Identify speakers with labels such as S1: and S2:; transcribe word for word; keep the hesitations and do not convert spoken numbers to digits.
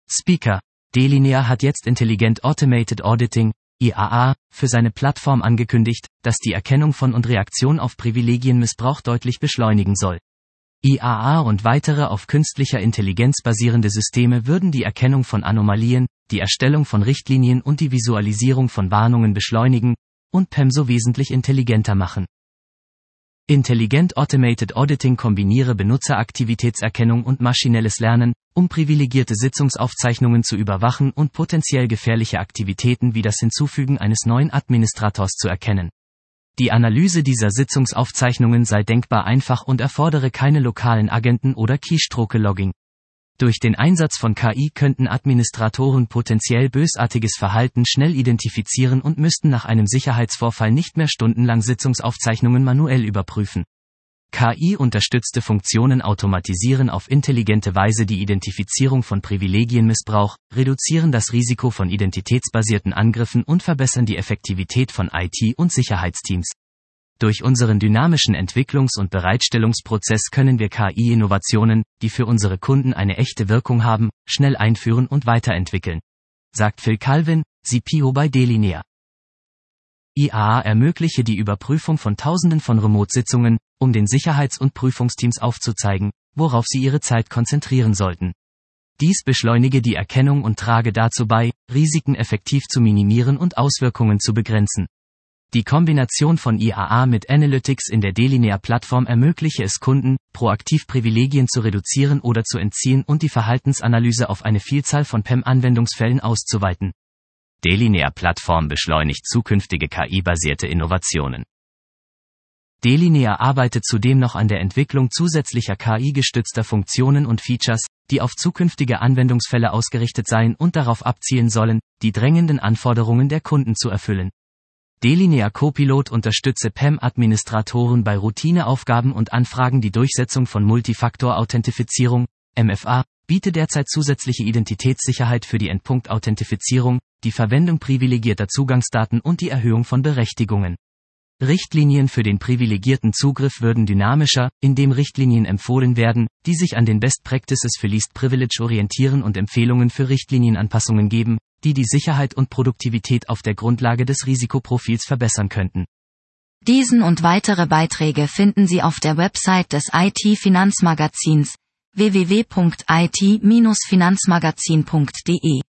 S1: Speaker: Delinea hat jetzt Intelligent Automated Auditing, I A A, für seine Plattform angekündigt, das die Erkennung von und Reaktion auf Privilegienmissbrauch deutlich beschleunigen soll. I A A und weitere auf künstlicher Intelligenz basierende Systeme würden die Erkennung von Anomalien, die Erstellung von Richtlinien und die Visualisierung von Warnungen beschleunigen und P E M so wesentlich intelligenter machen. Intelligent Automated Auditing kombiniere Benutzeraktivitätserkennung und maschinelles Lernen, um privilegierte Sitzungsaufzeichnungen zu überwachen und potenziell gefährliche Aktivitäten wie das Hinzufügen eines neuen Administrators zu erkennen. Die Analyse dieser Sitzungsaufzeichnungen sei denkbar einfach und erfordere keine lokalen Agenten oder Keystroke-Logging. Durch den Einsatz von K I könnten Administratoren potenziell bösartiges Verhalten schnell identifizieren und müssten nach einem Sicherheitsvorfall nicht mehr stundenlang Sitzungsaufzeichnungen manuell überprüfen. K I-unterstützte Funktionen automatisieren auf intelligente Weise die Identifizierung von Privilegienmissbrauch, reduzieren das Risiko von identitätsbasierten Angriffen und verbessern die Effektivität von I T- und Sicherheitsteams. Durch unseren dynamischen Entwicklungs- und Bereitstellungsprozess können wir K I-Innovationen, die für unsere Kunden eine echte Wirkung haben, schnell einführen und weiterentwickeln, sagt Phil Calvin, C P O bei Delinea. I A A ermögliche die Überprüfung von Tausenden von Remote-Sitzungen, um den Sicherheits- und Prüfungsteams aufzuzeigen, worauf sie ihre Zeit konzentrieren sollten. Dies beschleunige die Erkennung und trage dazu bei, Risiken effektiv zu minimieren und Auswirkungen zu begrenzen. Die Kombination von I A A mit Analytics in der Delinea-Plattform ermögliche es Kunden, proaktiv Privilegien zu reduzieren oder zu entziehen und die Verhaltensanalyse auf eine Vielzahl von P E M-Anwendungsfällen auszuweiten. Delinea-Plattform beschleunigt zukünftige K I-basierte Innovationen. Delinea arbeitet zudem noch an der Entwicklung zusätzlicher K I-gestützter Funktionen und Features, die auf zukünftige Anwendungsfälle ausgerichtet seien und darauf abzielen sollen, die drängenden Anforderungen der Kunden zu erfüllen. Delinea Copilot unterstütze P E M-Administratoren bei Routineaufgaben und Anfragen. Die Durchsetzung von Multifaktor-Authentifizierung, M F A, bietet derzeit zusätzliche Identitätssicherheit für die Endpunkt-Authentifizierung, die Verwendung privilegierter Zugangsdaten und die Erhöhung von Berechtigungen. Richtlinien für den privilegierten Zugriff würden dynamischer, indem Richtlinien empfohlen werden, die sich an den Best Practices für Least Privilege orientieren und Empfehlungen für Richtlinienanpassungen geben, die die Sicherheit und Produktivität auf der Grundlage des Risikoprofils verbessern könnten.
S2: Diesen und weitere Beiträge finden Sie auf der Website des I T-Finanzmagazins w w w punkt i t Bindestrich finanzmagazin punkt d e.